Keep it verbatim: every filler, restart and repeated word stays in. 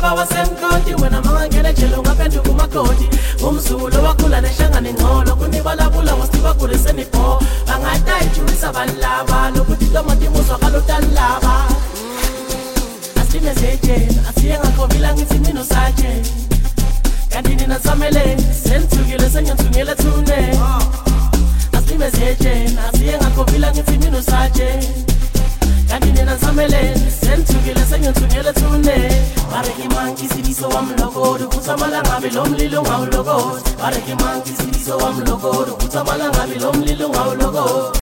Baba wasemkoti wena mangangena jelo ngaphendu kumakoti umzulo wakhula nehlangane ngqolo kunibalabula wasiba kuliseni pho bangadayijulisa balaba lokuthi kamati muzwa kalotalaba asime zeje asiye ngakhovila ngithi mina usaje kanti nina samele sentsukile senyatsungile tune asime zeje asiye ngakhovila ngithi mina usaje kanti nina samele sentsukile senyatsungile tune bareke manki sidiso wamlogodo kutsamala ngabe lomlilo ngawulogodo bareke manki sidiso wamlogodo kutsamala ngabe